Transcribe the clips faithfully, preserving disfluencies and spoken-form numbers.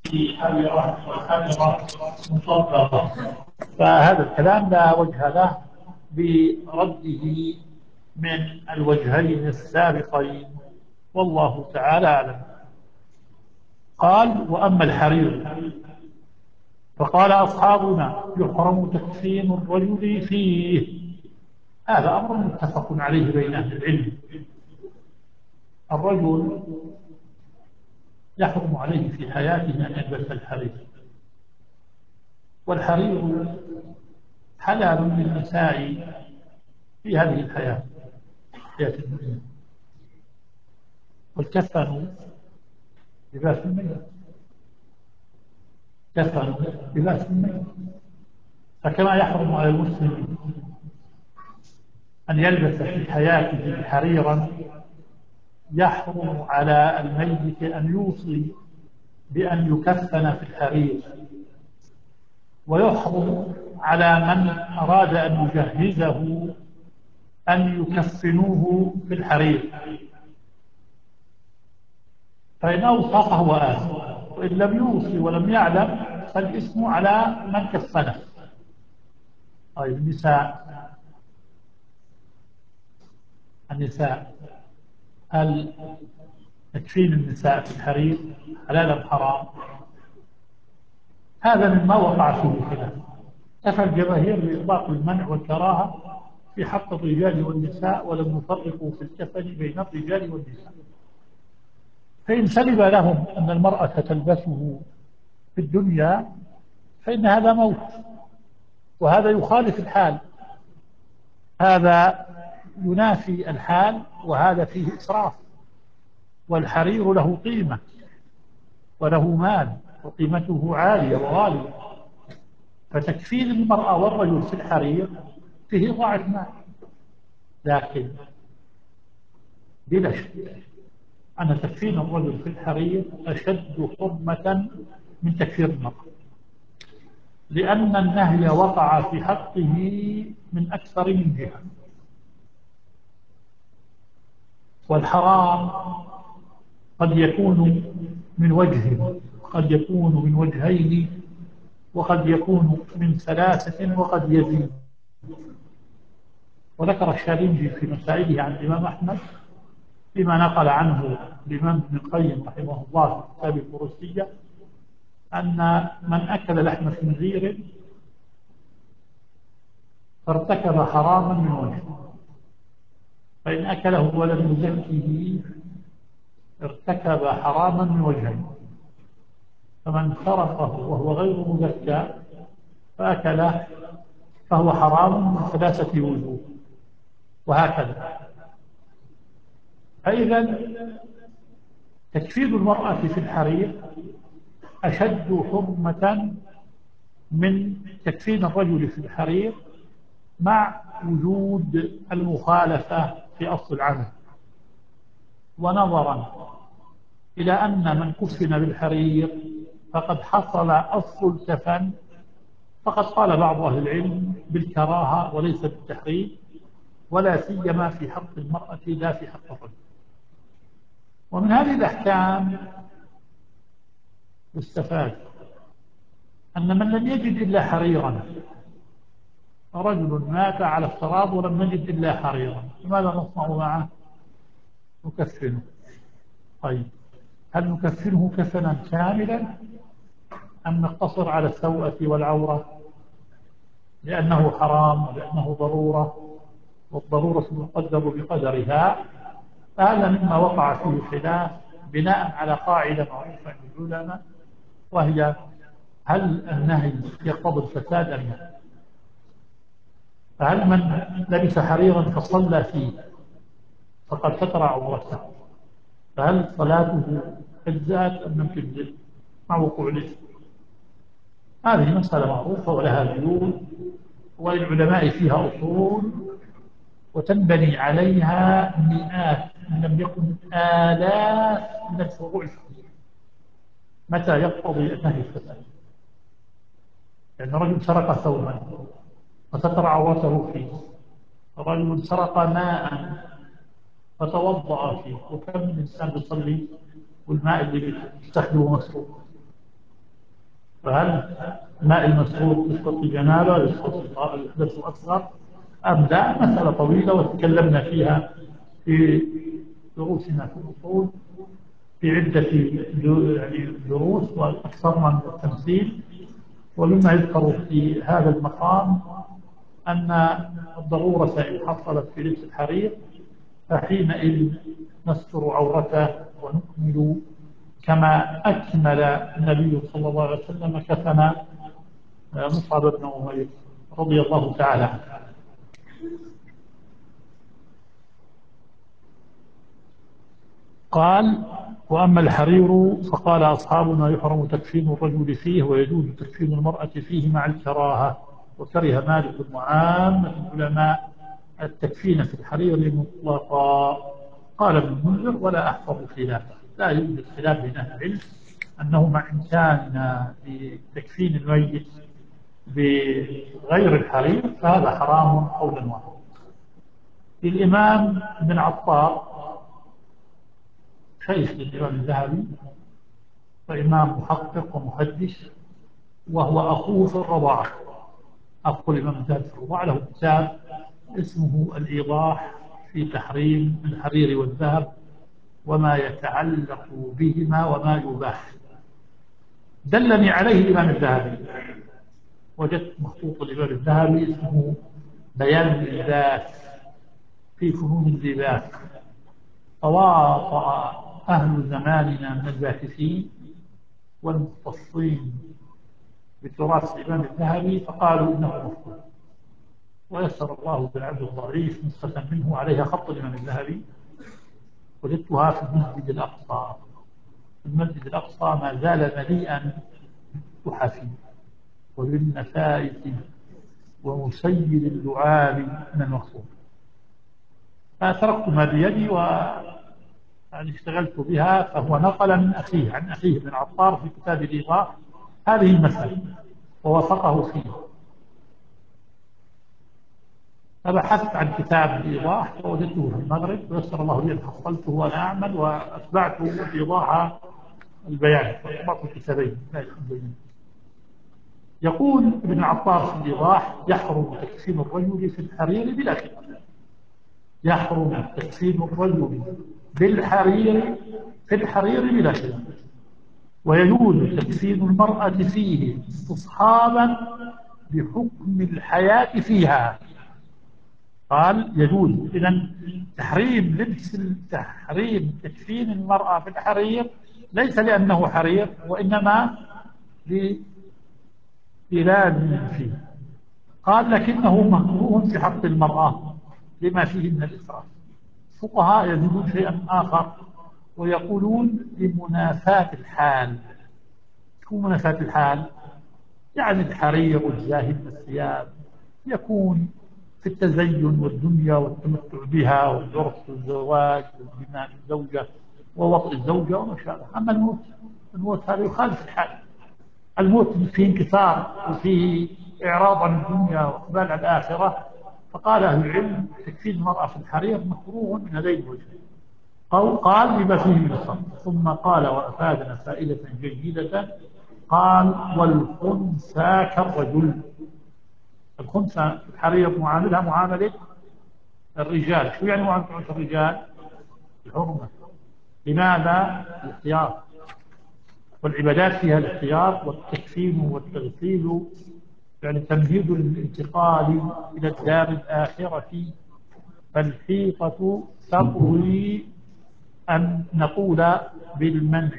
في حريرة والحريرة مطلقة. فهذا الكلام لا وجه له برده من الوجهين السابقين، والله تعالى أعلم. قال: وأما الحرير فقال أصحابنا: يحرم تكفين الرجل فيه. هذا أمر متفق عليه بين أهل العلم. الرجل يحرم عليه في حياته أن يلبس الحرير، والحرير حلال للنساء في هذه الحياة، حياة الدنيا. والكفن لباس الميت، كفن لباس الميت. فكما يحرم على المسلم أن يلبس في حياته حريرا، يحرم على الميت أن يوصي بأن يكفن في الحرير، ويحرم على من أراد أن يجهزه أن يكفنوه في الحرير. فإن أوصى فهو آثم، وإن لم يوصي ولم يعلم فالإثم على من كفنه. طيب، النساء النساء هل تكفين النساء في الحرير حلال أم حرام؟ هذا مما وقع فيه خلاف. كفى الجماهير بإطلاق المنع والكراهة في حق الرجال والنساء، ولم يفرقوا في الكفن بين الرجال والنساء. فإن سلب لهم أن المرأة تلبسه في الدنيا فإن هذا موت، وهذا يخالف الحال. هذا ينافي الحال، وهذا فيه إسراف. والحرير له قيمة وله مال، وقيمته عالية وغالية. فتكفين المرأة والرجل في الحرير فيه ضاعة مال، لكن بلا شك أن تكفين الرجل في الحرير أشد حرمة من تكفير المرأة، لأن النهي وقع في حقه من أكثر من جهة. والحرام قد يكون من وجه، قد يكون من وجهين، وقد يكون من ثلاثة، وقد يزيد. وذكر الشارنجي في مسائله عن الإمام أحمد فيما نقل عنه الإمام ابن القيم رحمه الله في كتاب الفروسية أن من أكل لحم خنزير فارتكب حراما من وجه، فإن أكله ولم يزكه ارتكب حراما من وجهين. فمن خرقه وهو غير مزكى فأكله فهو حرام من ثلاثة وجوه، وهكذا. فإذا تكفير المرأة في الحرير أشد حرمة من تكفين الرجل في الحرير، مع وجود المخالفة في أصل العمل. ونظرا إلى أن من كفن بالحرير فقد حصل أصل الكفن، فقد قال بعض أهل العلم بالكراهة وليس بالتحريم، ولا سيما في حق المرأة لا في حق الرجل. ومن هذه الأحكام يستفاد أن من لم يجد إلا حريرا، رجل مات على التراب ولم نجد إلا حريرا، فماذا نصنع معه؟ نكفنه. طيب، هل نكفنه كفنا كاملا أم نقتصر على السوءة والعورة لأنه حرام ولأنه ضرورة، والضرورة تقدر بقدرها؟ فهذا مما وقع فيه خلاف بناء على قاعدة معروفة عند العلماء، وهي: هل النهي يقتضي الفساد أم لا؟ فهل من لبس حريرا فصلى فيه فقد ستر عورته، فهل صلاته أجزأت أم لم تجزئ مع وقوع الإثم؟ هذه مسألة معروفة ولها دلول، وللعلماء فيها أصول، وتنبني عليها مئات إن لم يكن آلاف من الفروع الفقهية متى يقتضي النهي الفساد. لأن رجل سرق ثوبا وستر عورته فيه، رجل سرق ماء فتوضأ فيه، وكم من إنسان يصلي والماء اللي يستخدمه مسروق. فهل ماء المسعود يسقط الجنابة يسقط الحدث الأصغر أم لا؟ مسألة طويلة وتكلمنا فيها في دروسنا في الأصول في عدة يعني دروس وأكثر من التمثيل. ومما يذكر في هذا المقام أن الضرورة إن حصلت في لبس الحرير فحينئذ نستر عورته ونكمل كما أكمل النبي صلى الله عليه وسلم كفن مصعب بن عمير رضي الله تعالى عنه. قال: وأما الحرير فقال أصحابنا يحرم تكفين الرجل فيه ويجوز تكفين المرأة فيه مع الكراهة. وكره مالك وعامة العلماء التكفين في الحرير مطلقا. قال ابن المنذر: ولا أحفظ خلافه، لا يوجد خلاف بين أهل العلم أنه مع إمكاننا بتكفين الميت بغير الحرير فهذا حرام قولا واحدا. الإمام ابن عطار شيخ للإمام الذهبي وإمام محقق ومحدث، وهو أخوه في الرضاعة، أخو الإمام الذهبي في الرضاعة، له كتاب اسمه الإيضاح في تحريم الحرير والذهب وما يتعلق بهما وما يباح. دلني عليه الإمام الذهبي، وجدت مخطوط الإمام الذهبي اسمه بيان الإلباس في فنون اللباس. تواطأ أهل زماننا من الباحثين والمختصين بتراث الإمام الذهبي فقالوا إنه مفقود، ويسر الله بالعبد الضعيف نسخة منه عليها خط الإمام الذهبي، وجدتها في المسجد الأقصى. المسجد الأقصى ما زال مليئا بالتحف وبالنفائس ومسيل اللعاب من المخصوص. فتركتها بيدي وأن اشتغلت بها. فهو نقل من أخيه عن أخيه ابن عطار في كتاب الإيضاح هذه المسألة ووافقه فيه. فبحثت عن كتاب الإيضاح فوجدته في المغرب، ويسر الله لي أن حصلته وأنا أعمل وأتبعت الإيضاح البيان فطبعت الكتابين. يقول ابن عطار في الإيضاح: يحرم تكفين الرجل في الحرير بلا خلاف. يحرم تكفين الرجل بالحرير في الحرير بلا خلاف، ويجوز تكفين المرأة فيه استصحابا بحكم الحياة فيها. قال يجوز. إذن تحريم لبس تحريم تكفين المرأة في الحرير ليس لأنه حرير، وإنما لإلال فيه. قال لكنه مكروه في حق المرأة لما فيه من الإسراف. الفقهاء يجدون شيئا آخر ويقولون لمنافاة الحال. شو منافاة الحال؟ يعني الحرير والزاهي من الثياب يكون في التزين والدنيا والتمتع بها والعرس والزواج والبناء الزوجة ووطء الزوجة وما شابه. أما الموت، الموت هذا يخالف الحال. الموت فيه انكسار وفيه إعراض عن الدنيا وإقبال على الآخرة. فقال أهل العلم تكفين المرأة في الحرير مكروه من هذين الوجهين. أو قال بما فيه من الصبر. ثم قال وأفادنا فائدة جيدة، قال: والخنثى كالرجل. الخنثى في الحرير معاملها معاملة الرجال. شو يعني معاملة الرجال؟ الحرمة. لماذا؟ الاختيار، والعبادات فيها الاختيار والتكفين والتغسيل، يعني تمهيد للانتقال إلى الدار الآخرة. فالحيطة تقوي أن نقول بالمنع.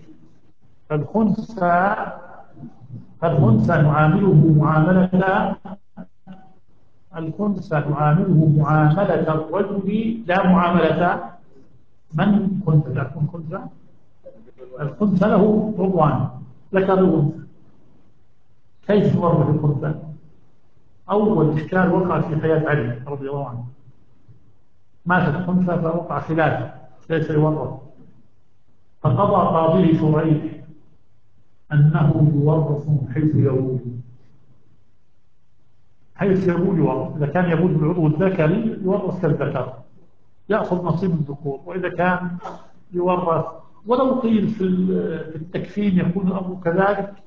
فالخنثى فالخنثى نعامله معاملة الخنثى نعامله معاملة الرجل لا معاملة من خنثى. تعرفون خنثى؟ الخنثى له رضوان ذكر الأنثى. كيف يورث الخنثى؟ أول إشكال وقع في حياة علي رضي الله عنه. ماتت الخنثى فوقع خلافه ليس يورث، فقضى قاضي شريح أنه يورث من حيث يبول. حيث يبول يورث. إذا كان يبول بالعضو الذكري يورث كالذكر، يأخذ نصيب الذكور. وإذا كان يورث ولو قيل في التكفين يكون الأمر كذلك،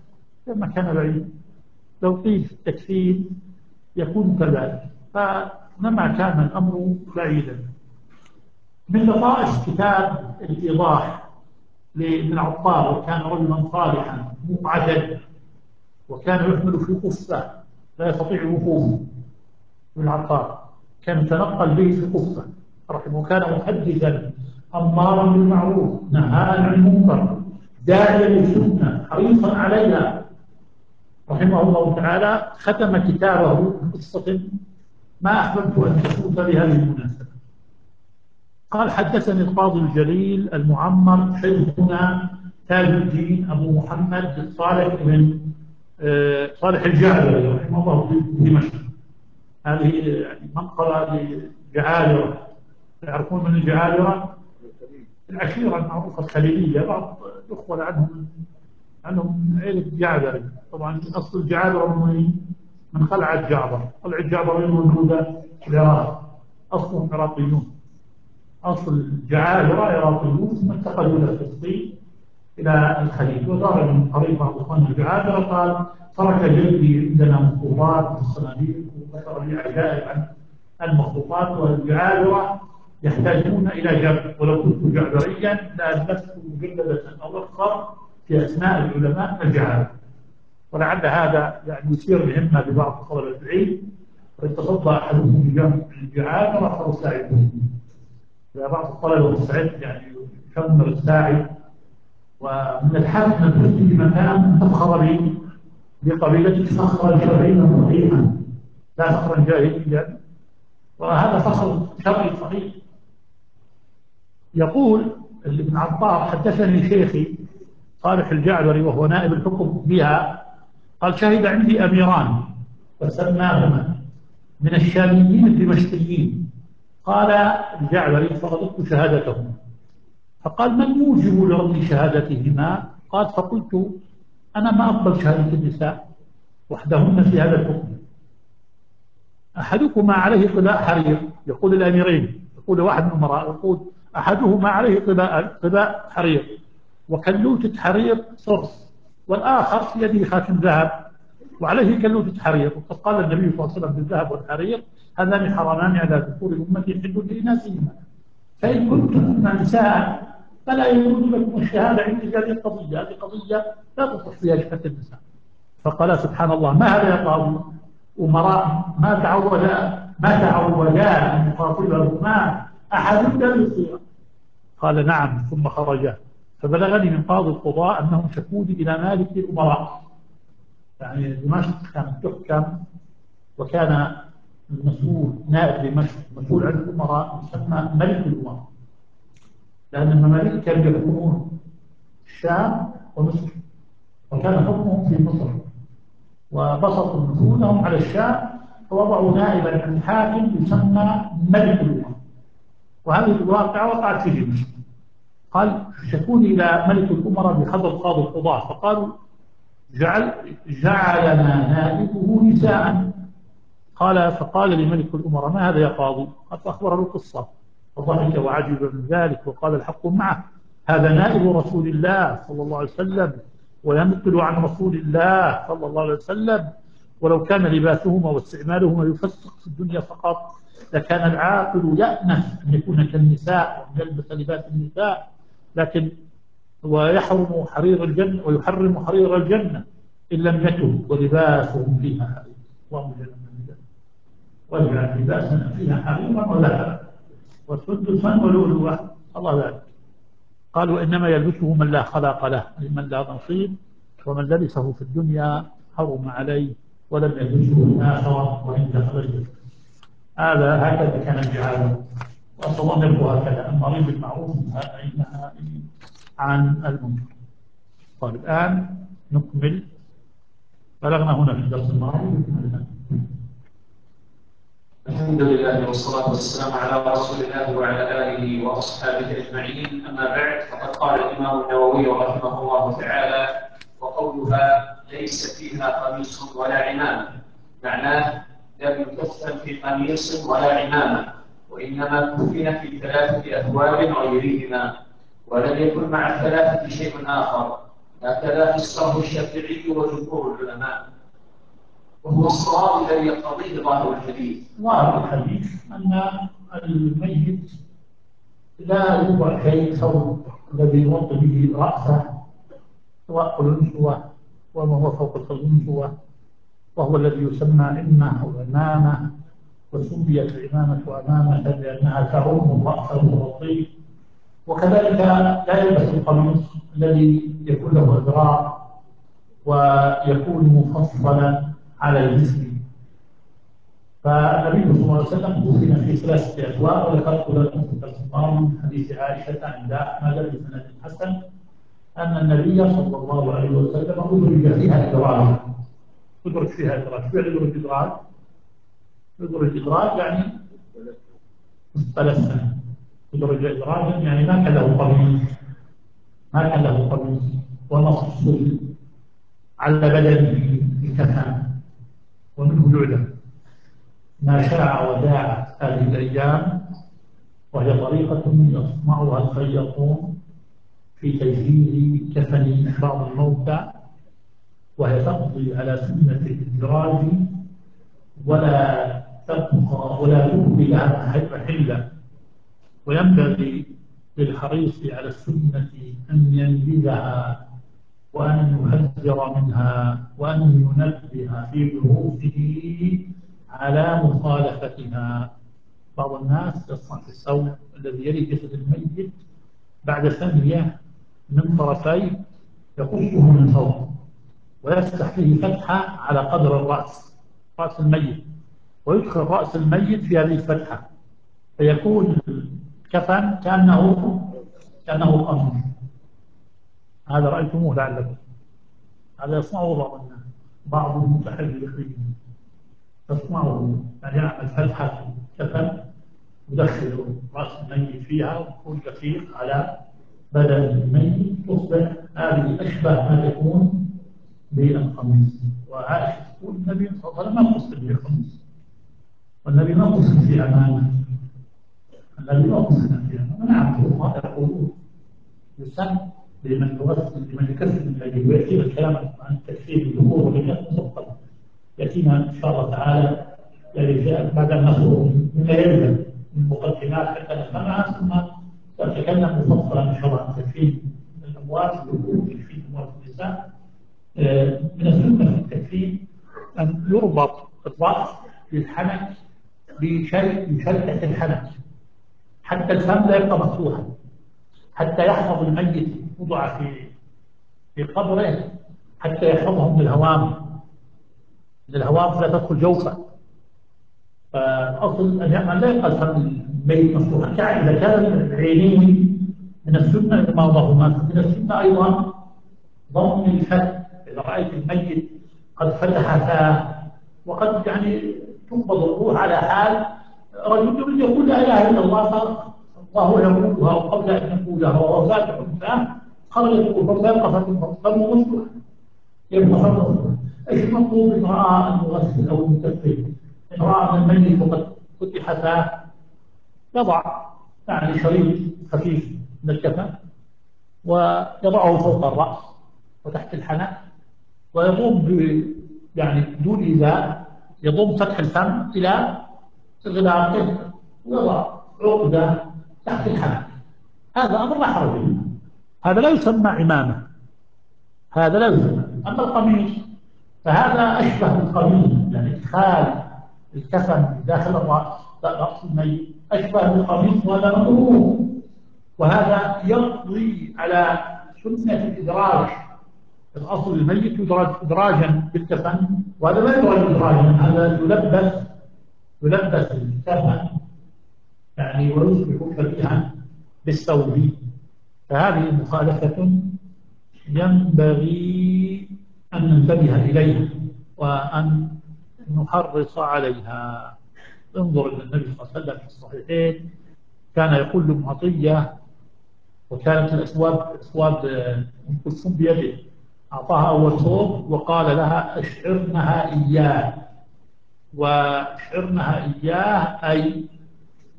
كما كان بعيد. لو قيل في التكفير يكون كذلك، فلما كان الأمر بعيدا. من لطائف كتاب الإيضاح لابن عطار، وكان رجلا صالحا مقعدا، وكان يحمل في قصة لا يستطيع الوقوف. ابن عطار كان يتنقل به في قصة رحمه، وكان محدثا أمارا بالمعروف نهاء عن المنكر داعيا للسنة حريصا عليها رحمه الله تعالى. ختم كتابه بقصة ما أحببت أن تفوت بهذه المناسبة. قال: حدثني القاضي الجليل المعمر شيخنا تاج الدين أبو محمد صالح بن صالح الجعلي رحمه الله في دمشق. هذه يعني منقبة لجعالرة، تعرفون من الجعالرة؟ العشيرة المعروفة الخليلية، بعض الأخوة عنهم عنهم عيلة جعبري. طبعا أصل الجعالرة من من قلعة جعبر، قلعة جعبر موجودة في العراق، أصلهم عراقيون، أصل الجعالرة عراقيون ثم انتقلوا إلى فلسطين إلى الخليج. وزار من قريب بعض إخوان الجعالرة قال: ترك جدي عندنا مخطوطات في الصناديق، وذكر لي عجائب عن المخطوطات. والجعالرة يحتاجون إلى جبر، ولو كنت جعبريا لألفت مجلدة أو أكثر في أسماء العلماء الجعالرة. ولعل هذا يعني يثير الهمة لبعض طلبة العلم، وإن تصدى أحدهم بجمع الجعالرة فساعدهم. بعض الطلبة مستعد يعني يشمر الساعي. ومن الحق أن تأتي بمكان تفخر به بقبيلتك فخرا شرعيا صحيحا، لا فخرا جاهليا، وهذا فخر شرعي صحيح. يقول ابن عطار: حدثني شيخي صالح الجعبري وهو نائب الحكم بها، قال: شهد عندي أميران وسماهما من الشاميين الدمشقيين. قال الجعبري: فرددت شهادتهما، فقال: ما الموجب لرد شهادتهما؟ قال: فقلت: أنا ما أقبل شهادة النساء وحدهن في هذا الحكم. أحدكما عليه طلاء حرير، يقول الأميرين، يقول واحد من الأمراء، يقول: أحدهما عليه طلاء طلاء حرير وكلوتة حرير صرص، والآخر في يده خاتم ذهب وعليه كلوتة حرير. وقد قال النبي صلى الله عليه وسلم: بالذهب والحرير هذان حرامان على ذكور أمتي حل لإناثهما، فإن كنتم نساء فلا يجوز لكم الشهادة عندي في هذه القضية، هذه قضية لا تصح فيها شهادة النساء. فقال: سبحان الله، ما هذا يا قاضي؟ أمراء ما تعودا ما تعودا أن يقاتلهما أحد بالصيغة. قال: نعم. ثم خرجا. فبلغني من قاضي القضاء أنهم شكوني إلى مالك الأمراء، يعني دمشق كانت تحكم، وكان المسؤول نائب دمشق مسؤول عن الأمراء يسمى ملك الأمراء، لأن المماليك كانوا يحكمون الشام ومصر، وكان حكمهم في مصر، وبسطوا نفوذهم على الشام، فوضعوا نائبا عن حاكم يسمى ملك الأمراء. وهذه الواقعة وقعت في دمشق. قال: شكوني إلى ملك الأمراء بحضر قاضي القضاة، فقالوا: جعل جعلنا نائبه نساء. قال: فقال لملك الأمراء: ما هذا يا قاضي؟ قال: فأخبره القصة، فضحك وعجب من ذلك وقال: الحق معه، هذا نائب رسول الله صلى الله عليه وسلم وينقل عن رسول الله صلى الله عليه وسلم، ولو كان لباسهما واستعمالهما يفسق في الدنيا فقط لكان العاقل يأنف أن يكون كالنساء وأن يلبس لباس النساء، لكن ويحرم حرير الجنة ويحرم حرير الجنة إن لم يتب ولباسهم فيها حرير. اللهم جل من واجعل لباسنا فيها حريرا ولا وسدسا ولؤلؤا، الله ذلك. قال: وإنما يلبسه من لا خلاق له، أي من لا نصيب، ومن لبسه في الدنيا حرم عليه ولم يلبسه الآخرة وإن دخل الجنة. هذا هكذا كان الجهاد، وأسأل الله أن يبقى هكذا، أمرين بالمعروف نهائي عن المنكر. طيب الآن نكمل، بلغنا هنا في الدرس الماضي. الحمد لله والصلاة والسلام على رسول الله وعلى آله وأصحابه أجمعين، أما بعد، فقد قال الإمام النووي رحمه الله تعالى: وقولها ليس فيها قميص ولا عمامة، معناه لم يكفن في قميص ولا عمامة، وإنما كفن في ثلاثة أثواب غيرهما، ولم يكن مع الثلاثة شيء آخر، هكذا فسره الشافعي وجمهور العلماء، وهو الصواب الذي يقتضيه ظاهر الحديث. ظاهر الحديث أن الميت لا يوضع شيء ثوب الذي يغطي به رأسه، سواء قلنسوة وما هو فوق القلنسوة، وهو الذي يسمى إمة أو عمامة، وسميت العمامة عمامة لأنها تعم الرأس وتغطيه. وكذلك لا يلبس القميص الذي يكون له أذرار ويكون مفصلا على الجسم. فالنبي صلى الله عليه وسلم كفن في ثلاثة أجواء، وذكرت لكم في الخطاب من حديث عائشة عند أحمد بسند حسن أن النبي صلى الله عليه وسلم أدرج فيها إدراجا. أدرج فيها إدراج، شو يعني أدرج إدراج؟ أدرج إدراج يعني ثلاث سنين. أدرج إدراجا يعني ما كان له قميص، ما كان له قميص ونص على بدنه بكفن، ومنه يعلم ما شاع وداعت هذه الأيام، وهي طريقة يصنعها الخياطون في تجهيز كفن بعض الموتى، وهي تقضي على سنة الإدراج ولا تبقى ولا تبقي لها محلة. وينبغي للحريص على السنة أن ينبذها وأن يحذر منها وأن ينبه في دروسه على مخالفتها. بعض الناس يصنع في الثوب الذي يلي جسد الميت بعد ثانية من طرفيه يقصه من فوق ويفتح فيه فتحة على قدر الرأس، رأس الميت، ويدخل رأس الميت في هذه الفتحة فيكون الكفن كأنه كأنه قميص. هذا رأيتموه لعلكم، هذا يصنعه بعض الناس، بعض المتحرفين يصنعه، يعني يعمل فتحة كفن يدخل رأس الميت فيها ويكون دقيق على بدن الميت، تصبح هذه أشبه ما تكون بالقميص. وعائشة تقول النبي صلى الله عليه وسلم ما قصد بالقميص، والنبي ما قصد في أمانه، النبي ما قصد في أمانه. نعم هم يقولون يسن لمن يغسل لمن يكسر الميت ويأتينا الكلام عن تكفير الذكور والإناث مفصل، يأتينا إن شاء الله تعالى يعني بعد أن نخرج مما يلزم من مقدمات حتى نفهمها، ثم سأتكلم مفصلا إن شاء الله عن تكفير الأموات الذكور وتكفير أموات النساء. من السنة في التكفير أن يربط الرأس بالحنك بشيء يشتت الحنك حتى الفم لا يبقى مفتوحا، حتى يحفظ الميت وضع في في قبره، حتى يحفظه من الهوام، من الهوام فلا تدخل جوفه. فالأصل أن لا يبقى الفم الميت مفتوحا. كان إذا كان العينين من السنة إغماضهما، من السنة أيضا ضم الفتح. إذا رأيت الميت قد فتح فاه وقد يعني تقبض الروح على حال رجل يريد يقول لا إله إلا الله وهو يقولها قبل أن يقولها وهو فاتح فاه خرجت الروح فيبقى فم مفتوح، يبقى فم مفتوح. ايش المطلوب إن رأى المغسل أو المكفر إن رأى أن الميت وقد فتح فاه يضع يعني شريط خفيف من الكفن ويضعه فوق الرأس وتحت الحنك، ويضم ب يعني بدون إيذاء، يضم فتح الفم إلى غلاقه ويضع عقدة تحت الحنك. هذا أمر لا حرج فيه، هذا لا يسمى عمامة، هذا لا يسمى. أما القميص فهذا أشبه بالقميص، يعني إدخال الكفن داخل الرأس رأس الميت أشبه بالقميص، وهذا مكروه، وهذا يقضي على سنة الإدراج. الأصل الميت يدرج إدراجا بالكفن، وهذا لا يدرج إدراجا، هذا يلبس يلبس الكفن يعني ويصبح شبيها بالثوب. فهذه مخالفة ينبغي أن ننتبه إليها وأن نحرص عليها. انظر إلى النبي صلى الله عليه وسلم في الصحيحين كان يقول لأم عطية، وكانت الأثواب أثواب أم كلثوم بيده، أعطاها أول ثوب وقال لها اشعرنها إياه، واشعرنها إياه أي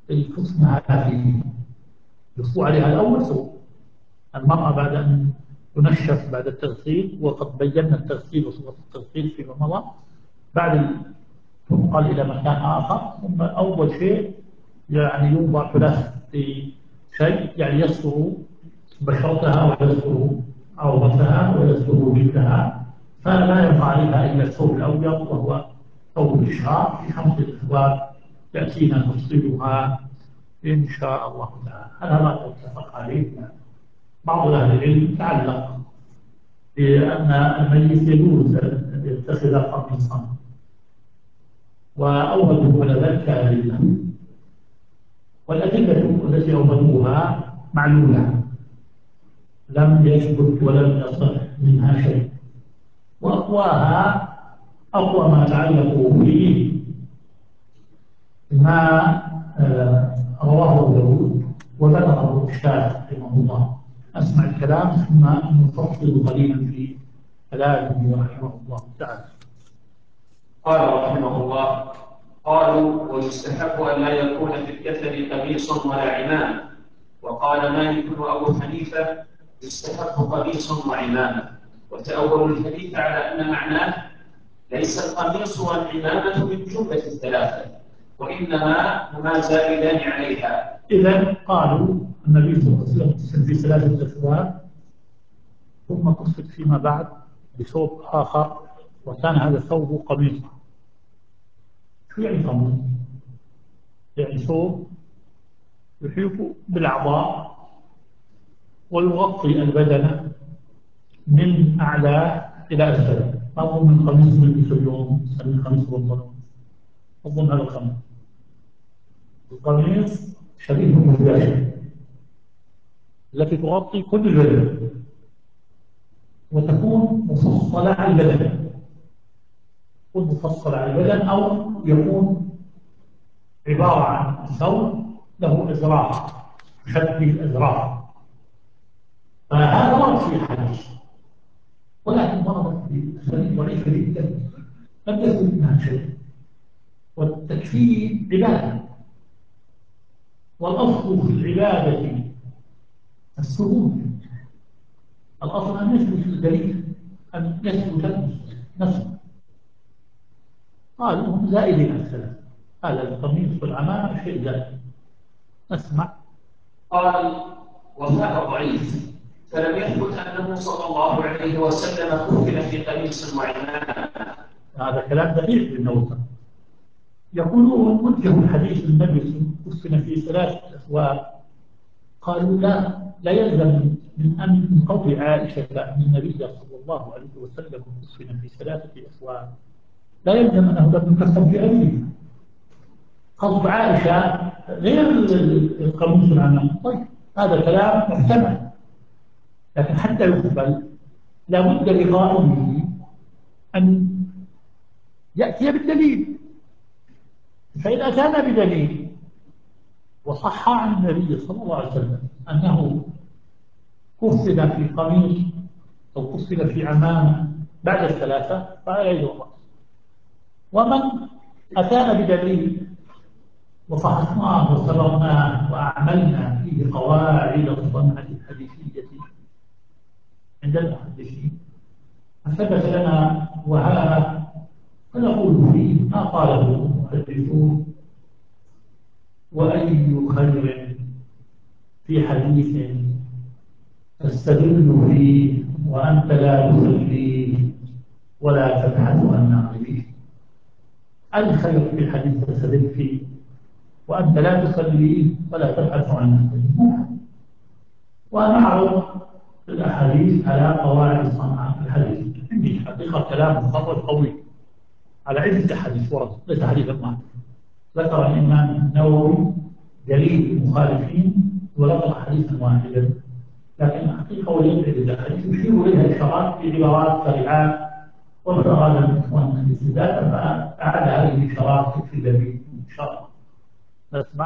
الحسنى هذه، يخفو عليها الأول ثوب. المرأة بعد أن ينشف بعد التغسيل، وقد بينا التغسيل وصفة التغسيل فيما مضى. بعد تنقل إلى مكان آخر، ثم أول شيء يعني يوضع له في شيء يعني يستر بشرتها ويستر عورتها ويستر جلدها، فلا يبقى عليها إلا الثوب الأبيض وهو ثوب الإشهار في خمسة أثواب يأتينا تفصيلها إن شاء الله تعالى. هذا ما اتفق عليه بعض أهل العلم. تعلق بأن الميت يجوز أن يتخذ قميصا، وأوردوا على ذلك أدلة، والأدلة التي أوردوها معلولة لم يثبت ولم يصح منها شيء، وأقواها أقوى ما تعلق به ما آه، رواه أبو داود وذكره الشافعي رحمه الله. أسمع الكلام ثم نفصل قليلا في كلامه رحمه الله تعالى. قال رحمه الله: قالوا ويستحب أن لا يكون في الكفن قميص ولا عمامة. وقال مالك وأبو حنيفة: يستحب قميص وعمامة. وتأولوا الحديث على أن معناه ليس القميص والعمامة من جملة الثلاثة، وإنما هما زائدان عليها. إذا قالوا النبي صلى الله عليه وسلم في ثلاثة أثواب، ثم قصت فيما بعد بثوب آخر، وكان هذا الثوب قميصا. شو يعني قميص؟ يعني ثوب يحيط بالأعضاء ويغطي البدن من أعلى إلى أسفل. ما أظن من قميص نلبسه اليوم من قميص بنطلون، أظن هذا القميص. القميص شبيه بالباشا التي تغطي كل البدن وتكون مفصلة على البدن، تكون مفصلة على البدن، أو يكون عبارة عن ثوب له إزرار شد الإزرار. فهذا ورد في الحديث، ولكن ورد في أسانيد ضعيفة جدا لم يثبت منها شيء. والتكفير عبادة، والأصل في العبادة الثبوت. الأصل أن يثبت الدليل، أن يثبت نفسه. قالوا هم زائدين الثلاث، هذا القميص والعمامة شيء زائد. نسمع. قال: وهذا ضعيف، فلم يثبت أنه صلى الله عليه وسلم كفن في قميص وعمامة. هذا كلام دقيق للنووي. يقولون وجهوا الحديث النبي كفن في ثلاثة أثواب، قالوا لا لا يلزم من أن من قول عائشة أن النبي صلى الله عليه وسلم كفن في ثلاثة أثواب لا يلزم أنه لم يكفن في أبيه. قصد عائشة غير القميص والعمامة. طيب هذا كلام محتمل، لكن حتى يقبل لابد لقائله أن يأتي بالدليل. فإذا كان بدليل وصح عن النبي صلى الله عليه وسلم أنه كفن في قميص أو كفن في عمامة بعد الثلاثة فلا يجوز. ومن أتانا بدليل وفحصناه وسبقناه وأعملنا فيه قواعد الصنعة الحديثية عند المحدثين فثبت لنا وهذا، فنقول فيه ما قاله المحدثون: وأي خير في حديث تستدل فيه وأنت لا تصلي ولا تبحث عن ناقله. الخير في حديث تستدل فيه وأنت لا تصلي ولا تبحث عن ناقله. ونعرض الأحاديث على قواعد صنعاء الحديث. عندي حقيقة كلام مخرج قوي على عدة أحاديث ورد، ليس حديثا واحدا. ذكر الإمام النووي دليل المخالفين وذكر حديثا واحدا، لكن الحقيقة وليس الحديث يشير إليها إشارات في عبارات سريعات، وأراد الإخوان في استدلال فأعاد هذه الإشارات في دليل إن شاء الله. نسمع.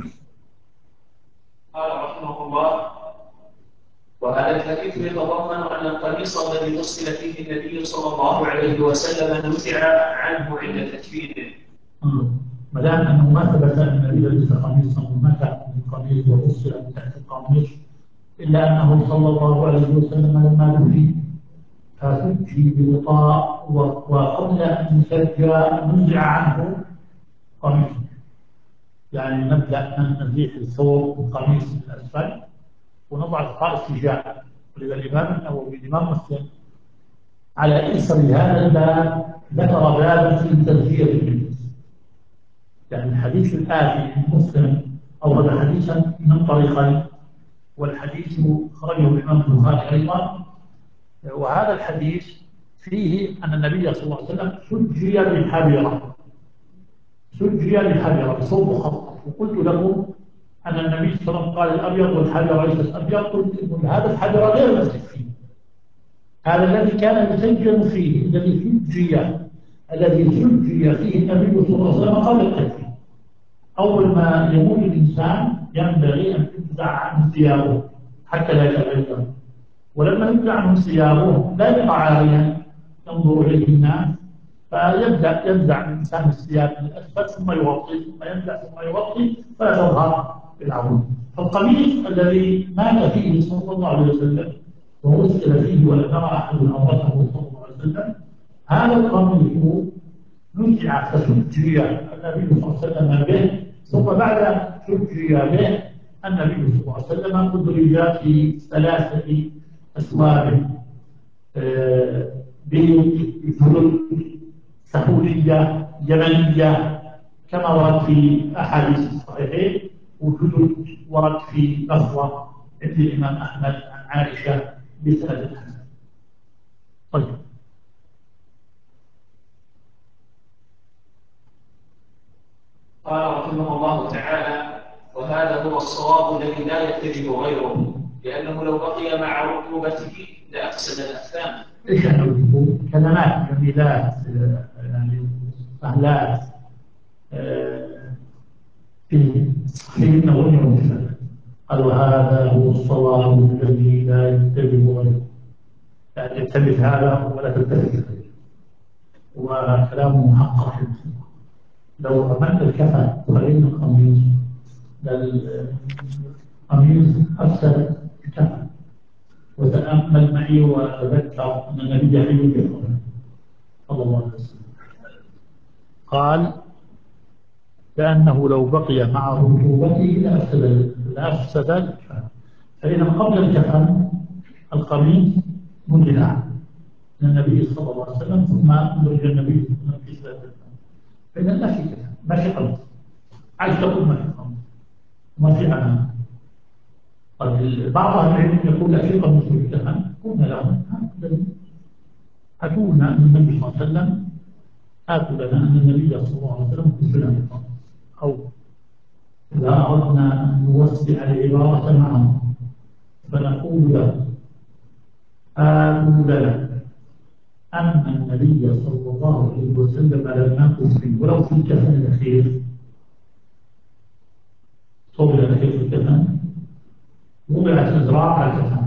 قال رحمه الله: وهذا الحديث يتضمن أن القميص الذي غسل فيه النبي صلى الله عليه وسلم نزع عنه عند تكفيره. ما دام أنه ما ثبت أن النبي لبس قميصا ومتى من القميص وغسل من تحت القميص إلا أنه صلى الله عليه وسلم لما دفن فسجي بغطاء، وقبل أن يسجى نزع عنه قميصه، يعني نبدأ أن نزيح الثوب والقميص من الأسفل ونضع غطاء السجاء. ولذا الإمام النووي الإمام مسلم على إثر هذا الباب ذكر بابا في تزكية الجلد. يعني الحديث الآتي مسلم أورد حديثا من طريقين، والحديث خرجه الإمام البخاري أيضا، وهذا الحديث فيه أن النبي صلى الله عليه وسلم سجي بالحبيرة، سجي بالحبيرة بصوت مخفف. وقلت لكم أن النبي صلى الله عليه وسلم قال الأبيض والحبيرة ليست أبيض، قلت إن هذا الحبيرة غير مسجي، هذا الذي كان يسجل فيه، الذي سجي الذي سجي فيه النبي صلى الله عليه وسلم قبل التكفير. أول ما يموت الإنسان ينبغي أن تنزع عنه ثيابه حتى لا يتغير، ولما ينزع عنه ثيابه لا يبقى عاريا ينظر إليه الناس، فيبدأ ينزع الإنسان الثياب من الأسفل ثم يغطي، ثم ينزع ثم يغطي فلا تظهر بالعون. فالقميص الذي مات فيه صلى الله عليه وسلم وغسل فيه ولم يرى أحد عورته صلى الله عليه وسلم، هذا القميص نزع فسجي النبي صلى الله عليه وسلم به، ثم بعد سجي به النبي صلى الله عليه وسلم أدرج في ثلاثة أثواب بيض بفلل سحولية يمنية كما ورد في أحاديث الصحيحين، وجلد ورد في لفظة عند الإمام أحمد عن عائشة بسند حسن. طيب، قال رحمه الله تعالى: وهذا هو الصواب الذي لا يتجه غيره، لأنه لو بقي مع رطوبته لأفسد الأفهام. إيش يعني الرطوبة؟ كلمات جميلات، يعني سهلات في فيهن غنى وكفاية. قال وهذا هو الصواب الذي لا يتجه غيره، يعني يلتفت هذا ولا تلتفت غيره، وكلامه محقق. لو أمنت الكفن فإن القميص القميص أفسد الكفن. وتأمل معي وتذكر أن النبي حي بالقرآن صلى الله عليه وسلم قال كأنه لو بقي مع رطوبته لأفسد لأفسد الكفن. فإذا قبل الكفن القميص منزع من النبي صلى الله عليه وسلم، ثم أدرج النبي صلى الله عليه وسلم في صلاة الكفن، فإذا ما في كفن، ما في قميص، عايز تقول ما في قميص، ما في أمان. طيب بعض أهل العلم يقول لا في قميص الكفن، قلنا لهم هاتوا لنا أن النبي صلى الله عليه وسلم هاتوا لنا أن النبي صلى الله عليه وسلم كفل عن القميص، أو إذا أردنا أن نوسع العبارة معهم فنقول له آمنوا لنا أن النبي صلى الله عليه وسلم لما كفل ولو في الكفن الأخير، صوب الأخير في الكفن وضعت إزراع على الكفن،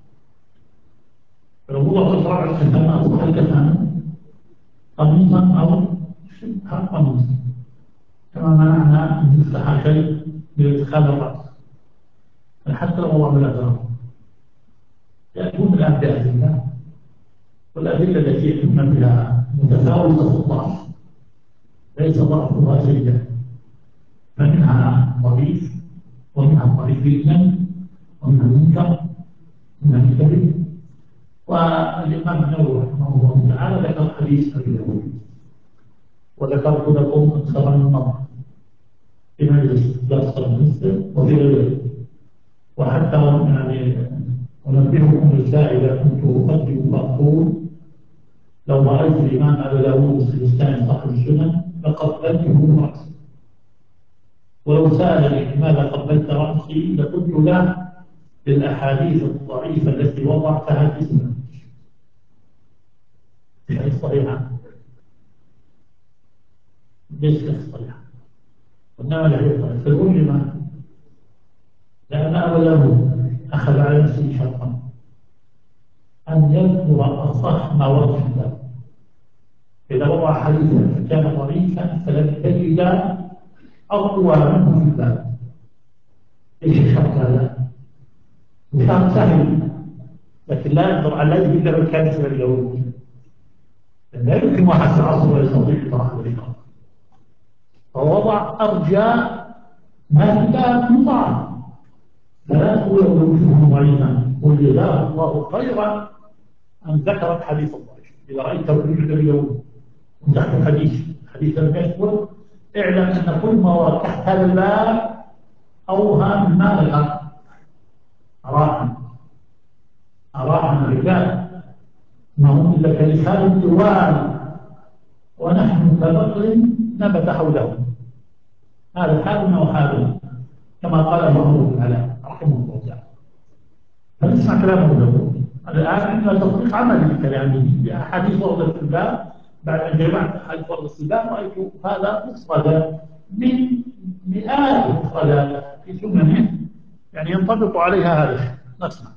فلو وضعت إزراع على الكفن أصبح الكفن قميصا أو شبه قميص، كما منعنا أن يفتح شيء لإدخال الرأس حتى لو وضع بالأزراع. يأتون الآن بأدلة، والأدلة التي يأتون بها متفاوتة الضعف ليس ضعفها شيئا، فمنها ضعيف ومنها ضعيف جدا ومنها منكر ومنها الكذب. والإمام النووي رحمه الله تعالى ذكر حديث أبي داود، وذكرت لكم أكثر من مرة في مجلس درس المسلم وفي غيره، وحتى يعني أنبهكم بالله إذا كنت أقدم فأقول لو رأيت الإمام أبي داود السجستاني صاحب السنن لقبلته رأسي، ولو سألني لماذا قبلت رأسي لقلت له بالأحاديث الضعيفة التي وضعتها في سنن في الصحيحة، ليس الصحيحة وإنما لا يقبل. فالقول لما؟ لأن أبا داود أخذ على نفسه شرطا أن يذكر أصح ما ورد في الباب، إذا وضع حديثا كان ضعيفا فلم تجد أقوى منه في الباب. إيش الشرط هذا؟ كان سهل، لكن لا يقدر على الذي إلا من كان من اليهود. لا يمكن واحد في العصر يستطيع إطلاق الإمام، فوضع أرجى ما في باب مطاع، فلا تقول وجوههم ضعيفا قل جزاه الله خيرا أن ذكرت حديث الضعيف. إذا رأيت وجوه اليوم تحت حديث حديث المشهور اعلم أن كل ما ورد تحت هذا الباب أوهم ما لها أراحا أراحا الرجال ما هم إلا كلسان طوال ونحن كبقر نبت حولهم. هذا حالنا وحالنا كما قال محمود بن علاء رحمه الله تعالى. فنسمع كلامه له الآن عندنا تصديق عملي لكلامه بأحاديث وردت في الباب. بعد أن جمعت أحاديث وردت في الباب رأيت هذا مفردة من مئات المفردات في سننه يعني ينطبق عليها هذا الشيء. نسمع.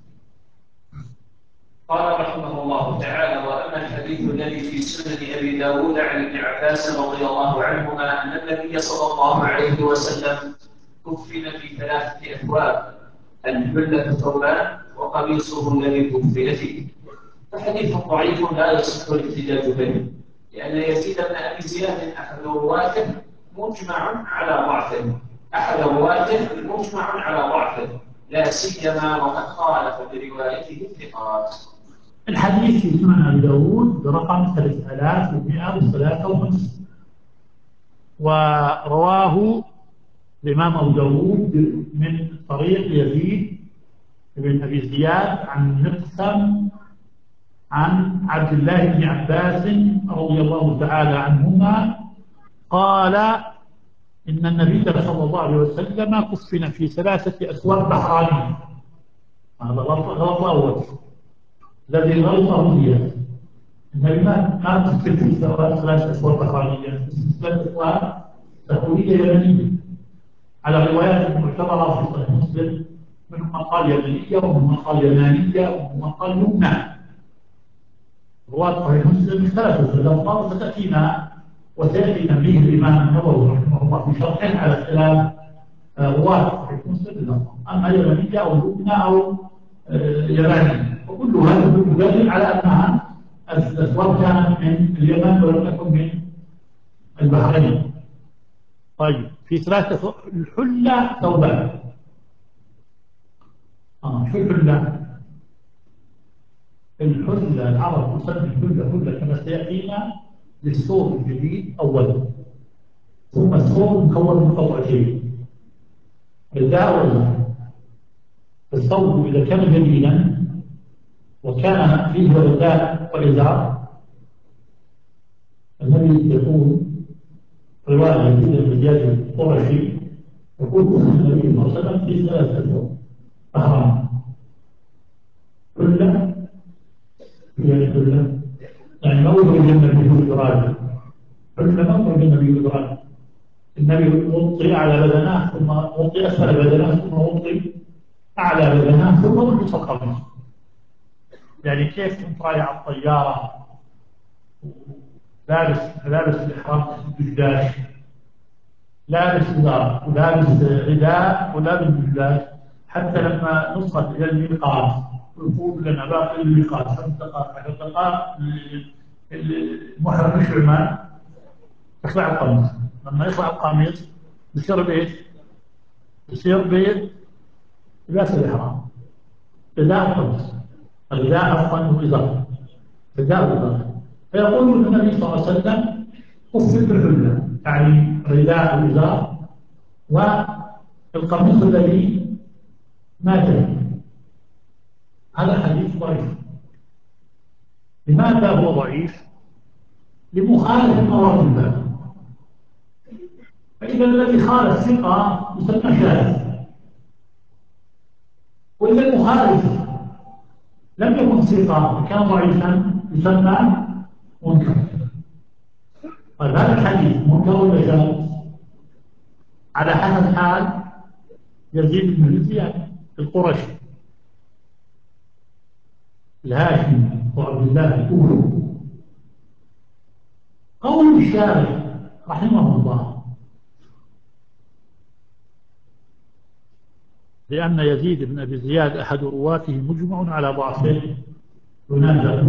قال رحمه الله تعالى: وأما الحديث الذي في سنن أبي داود عن ابن عباس رضي الله عنهما أن النبي صلى الله عليه وسلم كفن في ثلاثة أثواب: الحلة ثوبان وقميصه الذي كفن فيه، فحديث ضعيف لا يصح الاحتجاج به، لأن يزيد بن أبي زياد أحد رواته مجمع على ضعفه أحد رواته مجمع على ضعفه لا سيما وقد خالف بروايته الثقات. الحديث في سنن أبي داود برقم ثلاثة آلاف ومئة وثلاثة وخمسين، ورواه الإمام أبو داود من طريق يزيد بن أبي زياد عن مقسم عن عبد الله بن عباس رضي الله تعالى عنهما قال إن النبي صلى الله عليه وسلم كفن في ثلاثة أسوار بحرانية. هذا غلط أول الذي غلطه هي النبي ما كفن في ثلاثة أسوار بحرانية، ثلاثة أسوار سعودية يمنية على روايات معتبرة في صحيح مسلم، منهم من قال يمنية ومنهم من قال يمانية ومنهم من قال يمنى. رواة صحيح مسلم اختلفوا في الألفاظ ستأتينا وسيأتي تنبيه الإمام النووي رحمه الله في شرحه على اختلاف رواة صحيح مسلم الألفاظ، أما يمنية أو يمنى أو يمانية، وكل هذا يدل على أنها الأسواق كانت من اليمن ولم تكن من البحرين. طيب في ثلاثة الحلة ثوبان. آه شو الحلة؟ الحلة العرب تسمي الحلة حلة كما سيأتينا للثوب الجديد أولا، ثم الثوب مكون من قطعتين رداء وإزار. الثوب إذا كان جديدا وكان فيه رداء وإزار الذي يقول رواية جديدة من زياد القرشي يقول النبي صلى الله عليه وسلم في ثلاثة أشهر أهرام حلة هي الحلة يعني موضع النبي في الدراجة حلة موضع النبي في الدراجة. النبي وطي على بدناه ثم وطي أسفل بدناه ثم وطي أعلى بدناه ثم وطي القميص. يعني كيف كنت رايح على الطيارة لابس لابس الإحرام بالداش لابس إزار ولابس رداء ولابس بالداش حتى لما نصت إلى الميقات ويقول لنا باقي الميقات خمس دقائق عشر دقائق المحرم مش عمان يخلع القميص. لما يخلع القميص يصير بإيش؟ يصير بلباس الإحرام رداء وقميص الرداء عفوا وإزار رداء وإزار. فيقول النبي صلى الله عليه وسلم كفت الحلة يعني رداء وإزار والقميص الذي مات به. هذا حديث ضعيف. لماذا هو ضعيف؟ لمخالف مراتب الباب، فإذا الذي خالف ثقة يسمى شاذ، وإذا المخالف لم يكن ثقة وكان ضعيفا يسمى منكر. طيب هذا الحديث منكر ولا شاذ؟ على حسب حال يزيد بن زياد القرشي الهاشمي وعبد الله الأولو. قول الشارع رحمه الله لأن يزيد بن أبي زياد أحد رواته مجمع على ضعفه ينازع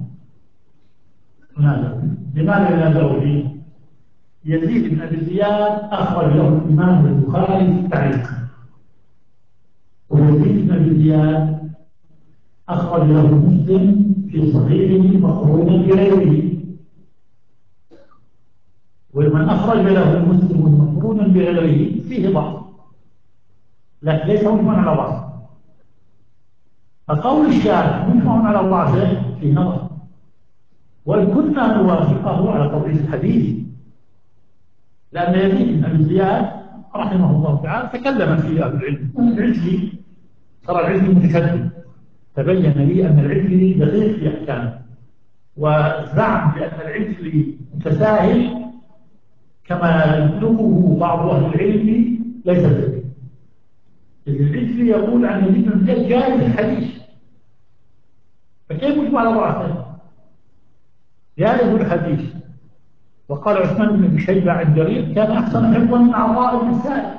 ينازع لماذا ينازع فيه؟ يزيد بن أبي زياد أخرج له الإمام البخاري في التعليق، ويزيد بن أبي زياد أخرج له مسلم في صحيحه مقرونا بغيره، ومن أخرج له مسلم مقرونا بغيره فيه ضعف لكن ليس مجمع على ضعف. فقول الشارع مجمع على ضعفه في نظر، وإن كنا نوافقه على توحيد الحديث، لأن يزيد بن أبي زياد رحمه الله تعالى تكلم فيه أهل العلم. العجلي ترى العجلي متكلم، تبين لي أن العجلي دقيق في أحكامه، وزعم بأن العجلي متساهل كما يبلغه بعض أهل العلم ليس ذلك. العجلي يقول عن يزيد بن زياد جائز الحديث، فكيف يجمع على ضعفه؟ جائز الحديث. وقال عثمان بن ابي شيبه عن جرير كان احسن حفظا من عطاء بن سائب.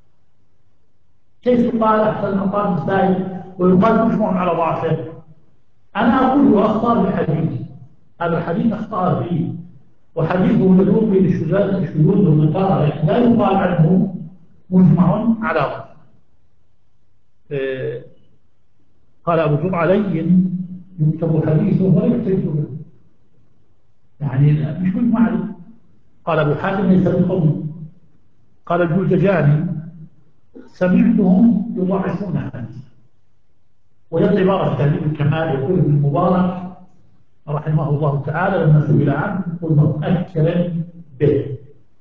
كيف يقال احسن من عطاء بن سائب ويقال مجمع على ضعفه؟ انا اقول هو اخطا بالحديث، هذا الحديث اخطا فيه، وحديثه مدعو بالشذوذ والنكاره، لكن لا يقال عنه مجمع على ضعفه. إيه قال ابو زرع لين يكتب حديثه ولا يحتج به، يعني مش مجمع. قال ابو حاتم ليس بالقوي. قال الجوزجاني سمعتهم يضاعفون هذا. وهي عبارة تهذيب الكمال يقول ابن المبارك رحمه الله تعالى لما سئل عنه يقول له أكرم به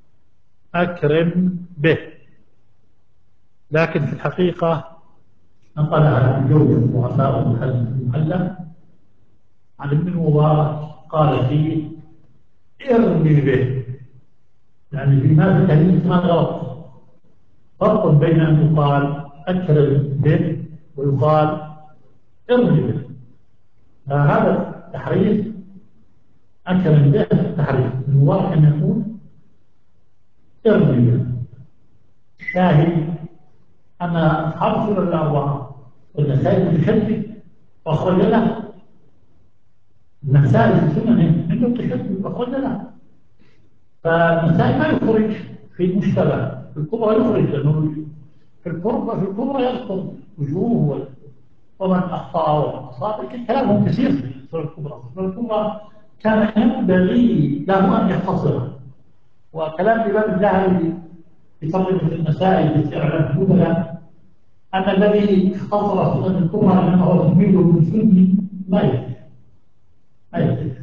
أكرم به، لكن في الحقيقة نقلها عن جوز الضعفاء والحزم المحلى عن ابن المبارك قال فيه ارمي به، يعني في ما في تهذيب الكمال غلط. فرق بين أن يقال أكرم به ويقال ارمي به، هذا تحريف. أكرم به تحريف، المبارك أن يقول ارمي به. شاهد أن أصحاب السنن الأربعة والنسائي متشدد وأخرج له، النسائي في سننه عنده تشدد وأخرج له، فالنسائي ما يخرج في المشتبه، في الكبرى يخرج لأنه في الكبرى في الكبرى يذكر وجوه ومن أخطأ ومن أصاب، لكن كلامهم كثير في السنن الكبرى. السنن الكبرى كان ينبغي له أن يختصرها، وكلام الإمام الذهبي في ترجمة النسائي في سير أعلام النبلاء أن الذي اختصر السنن الكبرى إنما هو تلميذ من سني ما يكفي ما يكفي.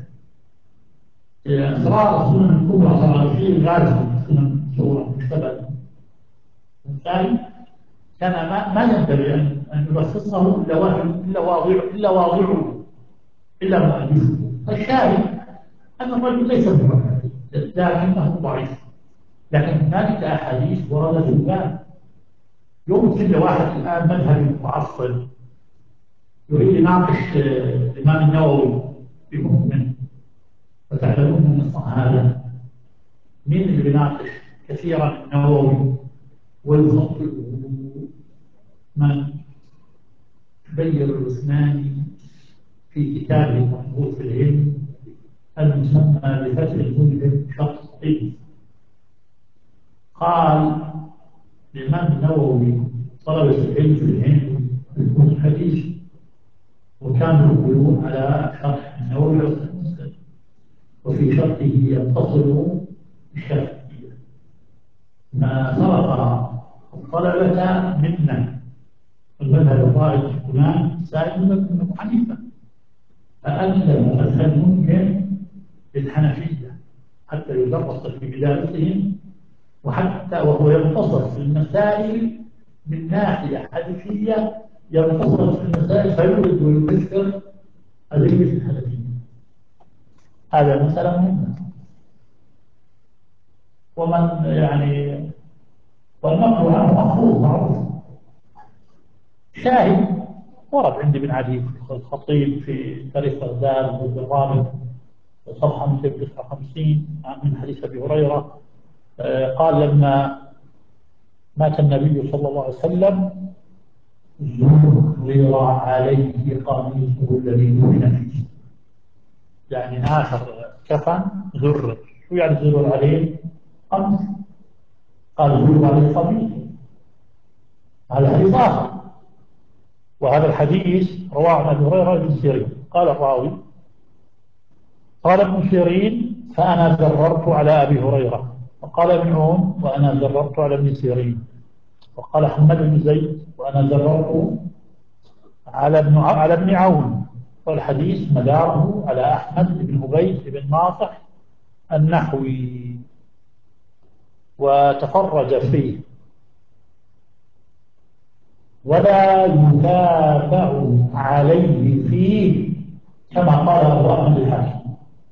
أسرار السنن الكبرى صار شيء غالب السنن الصغرى مشتبه. الثاني كان ما ما ينبغي أن أن يلخصه إلا واحد إلا واضع إلا واضعه إلا مؤلفه. الشاهد أن الرجل ليس بمعتد لكنه ضعيف، لكن هنالك أحاديث وردت في الباب. يمكن لواحد الآن مذهبي متعصب يريد يناقش الإمام النووي في حكمه، وتعلمون من هذا مين اللي بيناقش كثيرا النووي ويخطئه؟ من بير العثماني في كتابه المنظور في العلم المسمى بفتح الملهم شخصي. قال الإمام النووي طلبة العلم في الهند يكون الحديث، وكانوا يقولون على شرح النووي المسلم وفي شرحه يتصل بالشافعية. ما فرق الطلبة منا المذهب الرائد هناك سائد من ابن حنيفة، فألف مذهب الممكن للحنفية حتى يدرس في بدايتهم، وحتى وهو ينتصر في المسائل من ناحية حديثية، ينتصر في المسائل فيورد ويفسر أدلة الحنفية. هذا مسألة مهمة. ومن يعني والنقل عنه مفروض معروف. شاهد ورد عندي بن عدي الخطيب في تاريخ بغداد والرابط صفحة مئتين وتسعة وخمسين من حديث أبي هريرة قال لما مات النبي صلى الله عليه وسلم زر عليه قميصه الذي دفن فيه، يعني آخر كفن زر. شو يعني زر عليه؟ قميص. قال زر عليه قميص، هذا حديث آخر. وهذا الحديث رواه عن أبي هريرة بن سيرين. قال الراوي: قال ابن سيرين: فأنا زررت على أبي هريرة. وقال ابن عون: وأنا زررت على ابن سيرين. وقال حماد بن زيد: وأنا زررت على ابن على ابن عون. والحديث مداره على أحمد بن عبيد بن ناصح النحوي، وتفرج فيه، ولا يتابع عليه فيه كما قال أبو أحمد الحاكم.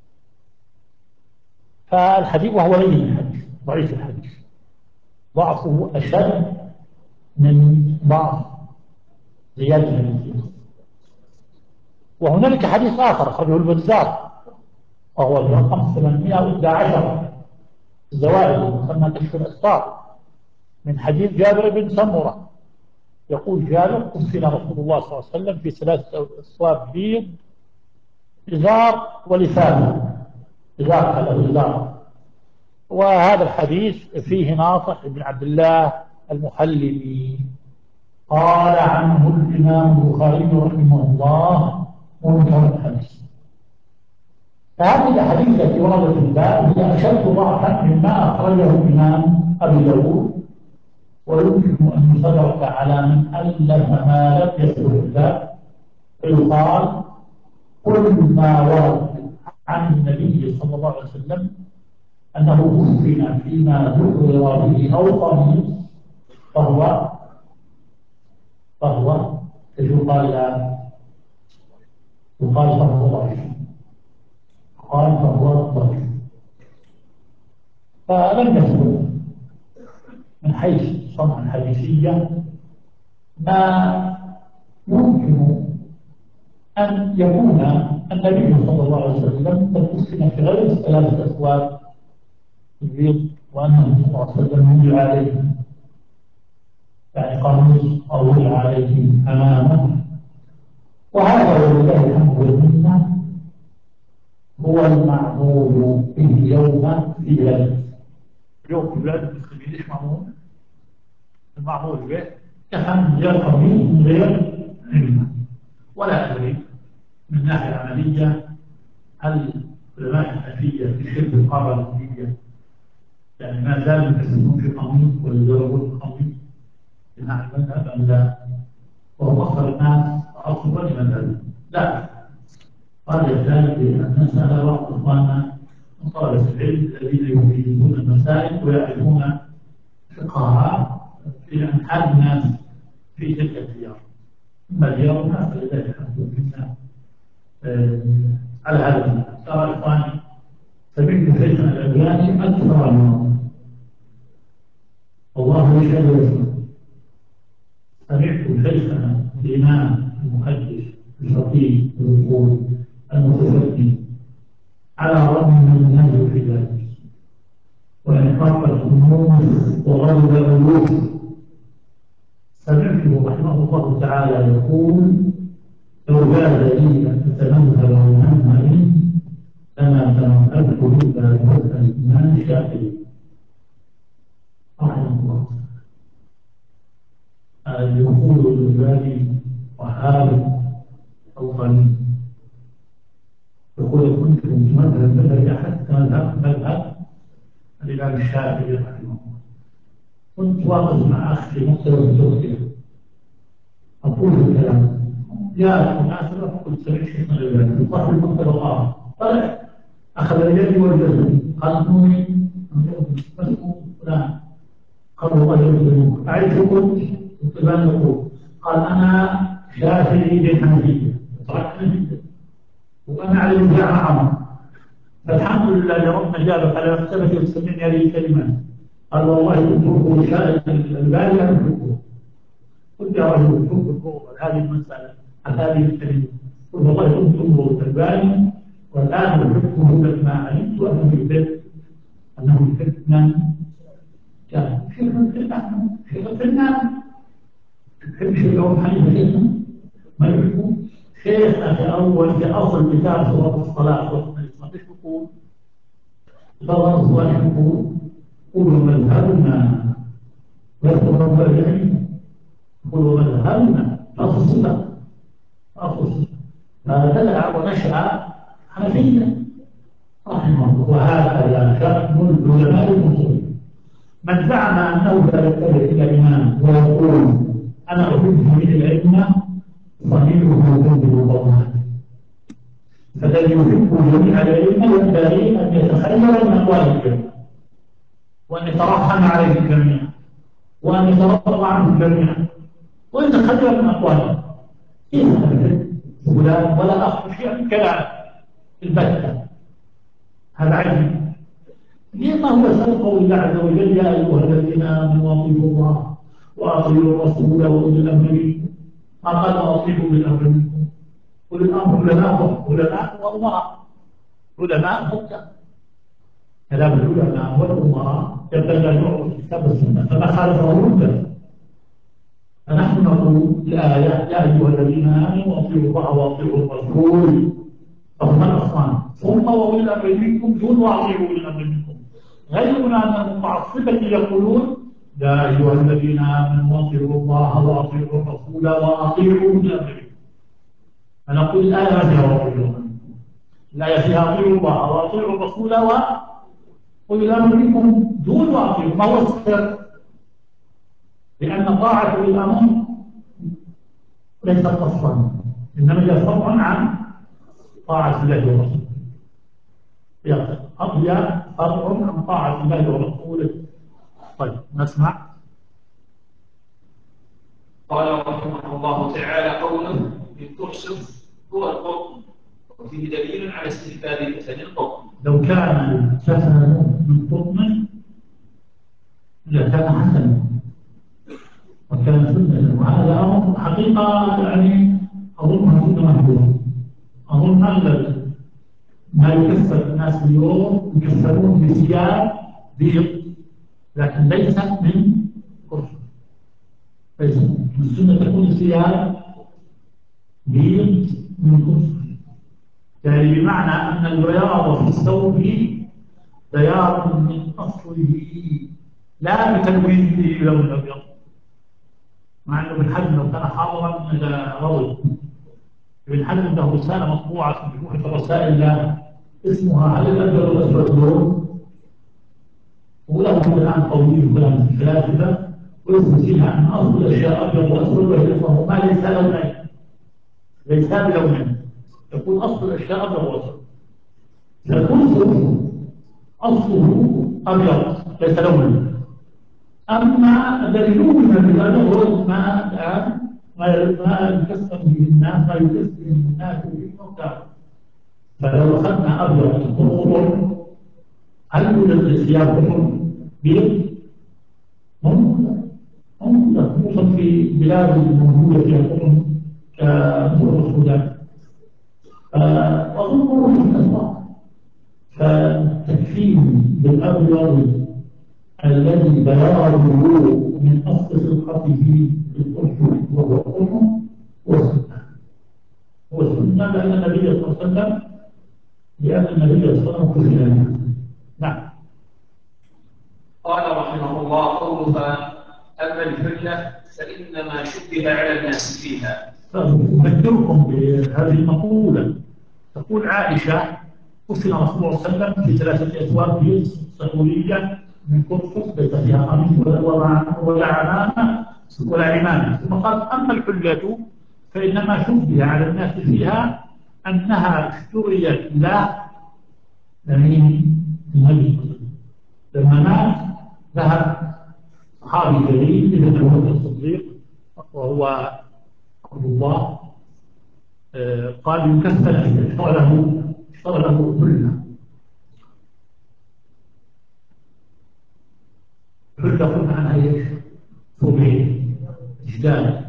فالحديث وهو لين الحديث، ضعيف الحديث، ضعفه أشد من ضعف زيادة الحديث. وهنالك حديث آخر أخرجه البزار وهو الرقم ثمانمائة وإحدى عشر الزوائد مسمى كشف الأسرار، من حديث جابر بن سمرة. يقول جابر: كفن رسول الله صلى الله عليه وسلم في ثلاثة أصواب بيض، إزار ولفافة، إزار على إزار. وهذا الحديث فيه ناصح بن عبد الله المحلبي. قال عنه الإمام البخاري رحمه الله: منكر الحديث. فهذه الأحاديث التي وردت في الباب هي أشد ضعفا مما أخرجه الإمام أبي داود، ويمكن أن يصدق على من ألف ما لم يذكر الباب، فيقال: كل ما ورد عن النبي صلى الله عليه وسلم أنه كفن فيما ذكر به أو قميص فهو فهو يقال يقال فهو ضعيف، قال فهو ضعيف. فلم يذكر من حيث الصنعة الحديثية ما يمكن أن يكون النبي صلى الله عليه وسلم قد كفن في غير ثلاثة أثواب البيض، وأنه صلى الله عليه وسلم وضع عليه يعني قميص أو وضع عليه أمامه. وهذا ولله الحمد والمنة هو المعمول به يوم في بلاد يوم في بلاد المسلمين. ايش معمول؟ المعمول به كفن غير قميص من غير علم. ولا أدري من ناحية عملية هل علماء الحنفية في شبه القارة الهندية يعني ما زالوا يكتبون في قميص ويزورون في قميص بناء المذهب أم لا؟ وهو أكثر الناس أصلا لمذهب لا. قال ذلك أن نسأل بعض إخواننا من طلبة العلم الذين يفيدون المسائل ويعرفون فقهها في أن حال الناس في تلك الديار. أما ديارنا فلذلك نحن منا على هذا المنهج. ترى إخواني، سمعت شيخنا الألباني أكثر من الله يشهد ويسمع. سمعت شيخنا الإمام المحدث الفقيه الوصول المتفقه على الرغم من المنهج في ذلك وإنفاق الهموم وغلب الألوف، سمعته رحمه الله تعالى يقول: لو جاز لي أن أتنزل وأنهى لما تنقلت إلا بهذا الإيمان الشافعي رحمه الله. يقول البخاري وهذا القليل يقول: كنت في مذهب بدري حتى مذهب مذهب الإمام الشافعي رحمه الله. كنت واقف مع أخي في مكتبة تركيا أقول الكلام، جاءت مناسبة فقلت: سمعت شيخنا الألباني يطلع في المكتبة الآخر، طلع أخذ يدي وجهه قال: نومي مسكوا فلان. قال: والله يجب أعرف. قلت: الطبان يقول. قال: أنا شافعي بالحنفية حنفية وأنا على الوجاع معهم، فالحمد لله ربنا جابك على مكتبتي وتسمعني هذه الكلمات. قال: والله كنت شاهد البالي أن أحبه. قلت: يا رجل شوف الفوق هذه المسألة عن هذه الكلمة. قلت: والله كنت أنظر البالي والآن أحبه لما علمت أنه يحب أنه يحب من كان شيخ الفنان شيخ الفنان يحبش الإمام حنيفة ما يحبه. شيخنا في أول في أصل كتاب صلاة الصلاة والصلاة إيش يقول؟ صلاة الصلاة يقول قولوا مذهبنا يذكر العلم قولوا مذهبنا أصل الصلاة أصل الصلاة فدلع ونشأ حنفيا رحمه الله. وهذا شأن العلماء المسلمين. من زعم أنه لا يتبع إلى الإمام ويقول أنا أحبه من العلم صحيحه ينزل الضمان. فالذي يحب جميع العلم ينبغي أن يتخير من أقوال الجميع وأن يترحم عليه الجميع وأن يترضى عنه الجميع ويتخير من أقواله. كيف هذا؟ فلان ولا أخر شيء من كلام البتة هذا علم. لما هو سبب قول الله عز وجل يا أيها الذين آمنوا أطيعوا الله وأطيعوا الرسول وأولي الأمر منكم. ما قال وأطيعوا بالأمر منكم. أولي الأمر علماء علماء وأمراء. علماء حكام. كلام العلماء والأمراء يبدأ نوع الكتاب والسنة فما خالفه ينكر. فنحن نقول الآية يا أيها الذين آمنوا أطيعوا الله وأطيعوا الرسول فهم الأصنام ثم وأولي الأمر منكم دون وأطيعوا أولي الأمر منكم. غيرنا أن المتعصبة يقولون يا أيها الذين آمنوا أطيعوا الله وأطيعوا الرسول وأطيعوا أولي الأمر منكم. فنقول الآية ما فيها وأطيعوا الآية فيها أطيعوا الله وأطيعوا الرسول وأولي الأمر منكم دون وأطيعوا. ما هو السر؟ لأن طاعة الأمر ليست قصرا إنما هي فرع عن طاعة الله ورسوله. هي فرع عن طاعة الله ورسوله. طيب نسمع. قال رحمه الله تعالى قوله من كرسف هو القطن وفيه دليل على استحباب مثل القطن. لو كان الجسد من قطن لكان حسنا وكان سنة. وهذا أمر حقيقة يعني أظنها سنة مهجورة. أظن أن ما يكسر الناس اليوم يكسرون بثياب بيض لكن ليس من قرص. ليس من السنة تكون ثياب بيض من قرص. يعني بمعنى أن البياض في الثوب بياض من أصله لا بتلوينه لون الأبيض. مع أنه ابن حزم لو كان حاضرا إلى رضي. ابن حزم له رسالة مطبوعة في مجموعة الرسائل لا اسمها هل الأبيض والأسود لون؟ وله الآن قوي كلام الفلاسفة ويثبت فيها أن أصل الأشياء أبيض وأسود وهما ليس لونين ليس بلونين. يقول أصل الأشياء أبيض وأسود. فالكل أصله أبيض ليس لونه. أما الذي يؤمن بهذا هو ما الآن ما يكسر به الناس ما يكسر به الناس في الموتى. فلو أخذنا أبيض قطن هل يوجد الثياب قطن بيض؟ موجودة موجودة خصوصا في بلاد موجودة فيها قطن كمصر السودان. أظن في الأسواق فتكفيه بالأبيض الذي بياضه من أصل خلقته بالأرجل وهو القرن والسنة. هو السنة لأن النبي صلى الله عليه وسلم لأن النبي صلى الله عليه وسلم. نعم. قال رحمه الله قولها أما الحلة فإنما شبه على الناس فيها. أذكركم بهذه المقولة. تقول عائشة كفن رسول الله صلى الله عليه وسلم في ثلاثة أثواب بيض سحورية من قرص ليس فيها قميص ولا عمامة ولا عمامة. ثم قال أما الحلة فإنما شبه على الناس فيها أنها اشتريت له من النبي لما مات ذهب صحابي جليل ابن أبي بكر الصديق وهو عبد الله قال يكفل اشترى له اشترى له حلة. حلة قلنا عنها ايش؟ ثوبين جدال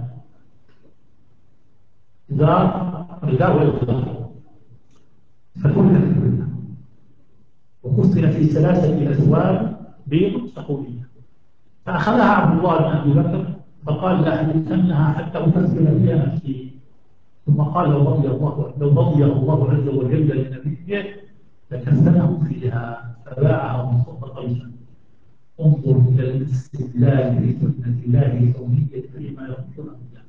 إزار رداء والإزار فكلها حلة وكفن في ثلاثة أثواب بيض سحورية. فأخذها عبد الله بن أبي بكر فقال لأحدثنها حتى أفسر فيها نفسي. ثم قال لو رضي الله لو رضي الله عز وجل لنبيه لكفنه فيها فباعها وصدق قيسا. انظر إلى الاستدلال بسنة الله الكونية فيما يخص الأنبياء.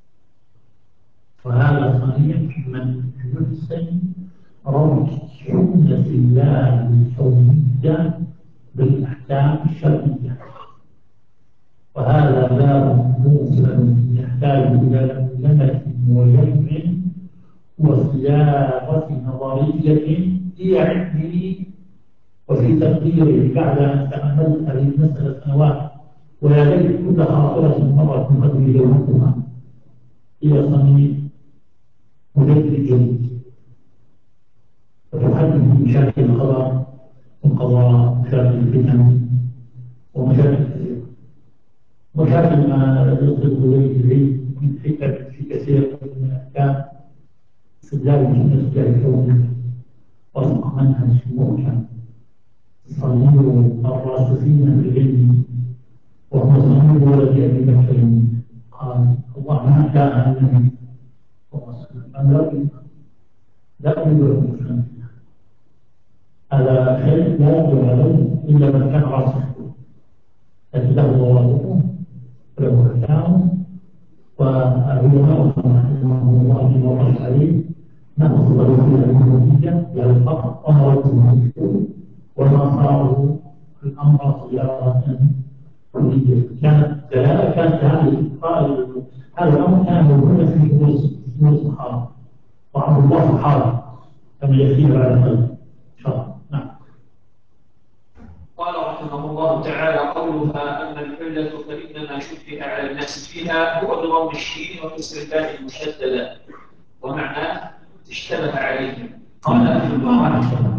وهذا صحيح من يحسن ربط سنة الله الكونية بالأحكام الشرعية، وهذا باب موصل يحتاج إلى ملمة وجمع وصياغة نظرية في علمه وفي تقديره بعد أن تأملت هذه المسألة سنوات، ويا ليت كل خاطرة مرة من قبل جوتها إلى صميم مجدد جديد وتحدث بمشاكل الخبر والقضاء ومشاكل الفتن ومشاكل كثيرة، مشاكل ما يصدق إليه العلم من حكم في كثير من الأحكام استدلال بالنسبة للكون وفق منهج محكم صميم الراسخين في العلم، وهو صميم ولد أبي بكر قال الله ما كان النبي أن لا أريد أن هذا شيء لا يقدر عليه إلا من كان راسخ، لكن له ضوابطه وله أحكامه، والعلماء رحمهم الله في موقف عليه نقص فيها الوجودية إلى الفقر ومرض المشكور وما صاروا الأمر صياغة كلية. كانت كانت هذه هذا الأمر كان موجودا في نور الصحابة وعبد الله الصحابة كما يأتي بعد قليل إن شاء الله. نعم. قال رحمه الله تعالى قولها أما الحلة فإنما شبه على الناس فيها هو بضم الشين وكسر الباء المشددة ومعناه اشتبه عليهم. قال أهل اللغة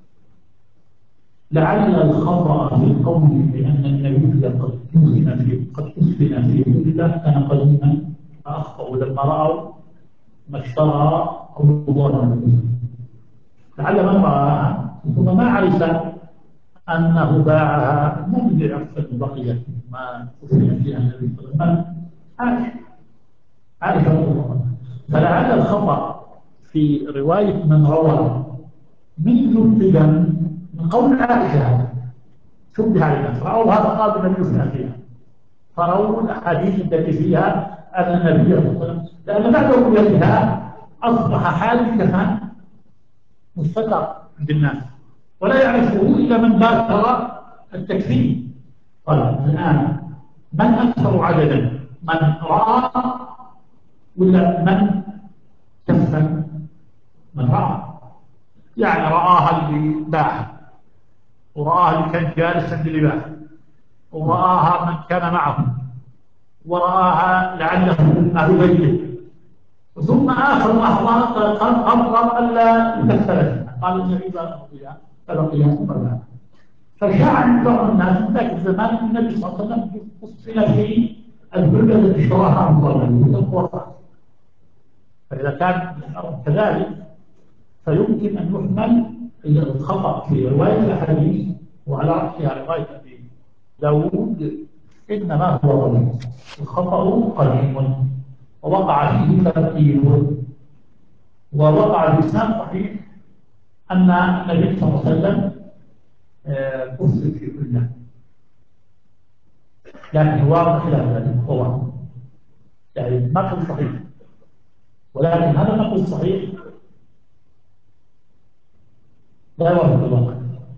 لعل الخطأ في القول بأن النبي قد كفن في قد كفن في حلة كان قديما فأخطأوا لما رأوا ما اشترى أو الله لعل من رآها ثم ما عرف أنه باعها لم يعرف البقية ما كفن فيها النبي صلى الله عليه وسلم عارف عارف الله. فلعل الخطأ في رواية من روى من جملة من قول عائشة شبه على الناس رأوا هذا قابل النبي صلى الله عليه وسلم فرأوا الأحاديث التي فيها أن النبي صلى الله عليه وسلم لأن بعد رؤيتها أصبح حال الكفن مستتر عند الناس ولا يعرفه إلا من باشر التكفين. طيب الآن من أكثر عددا من رأى ولا من كفن؟ من رأى يعني رآها اللي باع ورآها اللي كان جالسا اللي باع ورآها من كان معه ورآها لعله أهل بيته ثم آخر لحظات قرر ألا يكفر قال النبي بقيها فبقيها ثم فشاع عند بعض الناس من ذاك الزمان النبي صلى الله عليه وسلم قصنا في البلدة التي اشتراها عن الله. فإذا كان كذلك فيمكن أن يحمل الخطأ في رواية الأحاديث وعلى رأسها رواية أبي داود إنما هو قليل الخطأ قليل ووقع فيه ترتيب ووقع بإسناد صحيح أن النبي صلى الله عليه وسلم كفر في كله لكن واضح خلاف ذلك هو يعني النقل صحيح ولكن هذا النقل الصحيح لا يوافق الواقع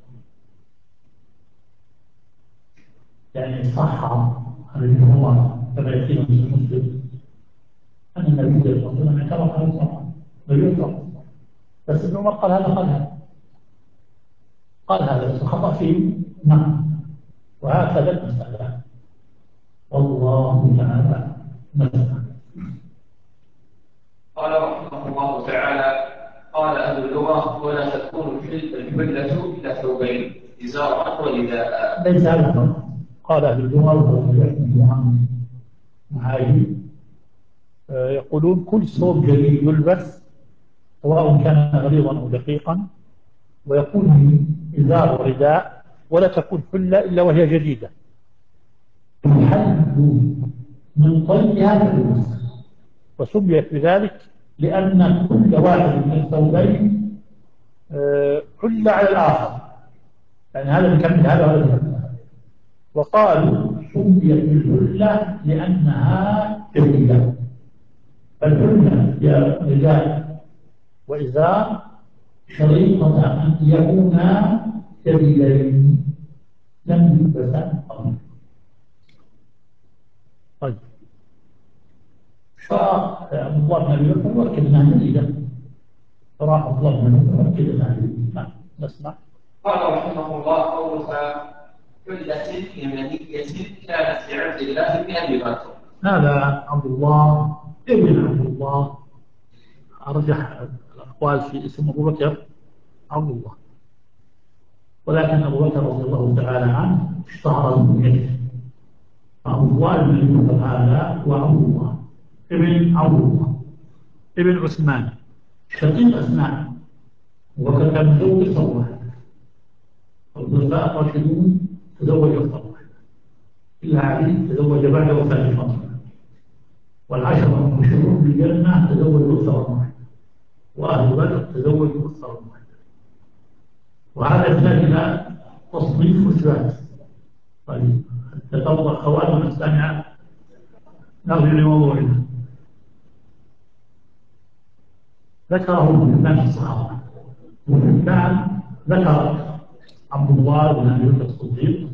يعني صح الذي هو كما يأتي في مسلم أن النبي صلى الله عليه وسلم اعترف على الصحة بل بس ابن عمر قال هذا قال هذا قال هذا بس الخطأ فيه نعم وهكذا المسألة والله تعالى نعم. قال رحمه الله تعالى قال أهل اللغة ولا تكون الحلة إلا ثوبين إزارا ورداء. ليس هذا قال أهل اللغة ويحكم عن معايير يقولون كل ثوب جديد يلبس سواء كان غليظا أو دقيقا ويكون إزار ورداء ولا تكون حلة إلا وهي جديدة. الحل من طيها فليمسه، وسميت بذلك لأن كل واحد من الثوبين آه، حل على الآخر، يعني هذا بيكمل هذا وهذا بيكمل هذا. وقالوا سميت الحلة لأنها جميلة. الحلة يا رجال وإذا شريطة أن يكونا جميلين لم يلبسا قبل. طيب شاء عبد الله بن أبي بكر وكلنا جديدة، راح عبد الله بن أبي بكر وكلنا جديدة. نسمع. قال رحمه الله قولها حلة يمنية كانت لعبد الله بن أبي بكر. هذا عبد الله ابن عبد الله، أرجح الأقوال في اسم أبو بكر عبد الله، ولكن أبو بكر رضي الله تعالى عنه اشتهر بكنيته، عبد الله بن أبي بكر هذا وعبد الله ابن عبد الله ابن عثمان شقيق أسماء، وبكر كان متزوج أكثر واحد، الخلفاء الراشدون تزوج أكثر واحد، إلا علي تزوج بعد وفاة فاطمة، والعشرة المبشرون بالجنة تزوجوا أكثر من واحد، وأهل بدر تزوجوا أكثر من واحد، وهذا يحتاج إلى تصنيف وإثبات. طيب تطور خواتم السامعة، نرجع لموضوعنا. ذكره ابن حبان في الصحابة، وابن حبان ذكر عبد الله بن أبي بكر الصديق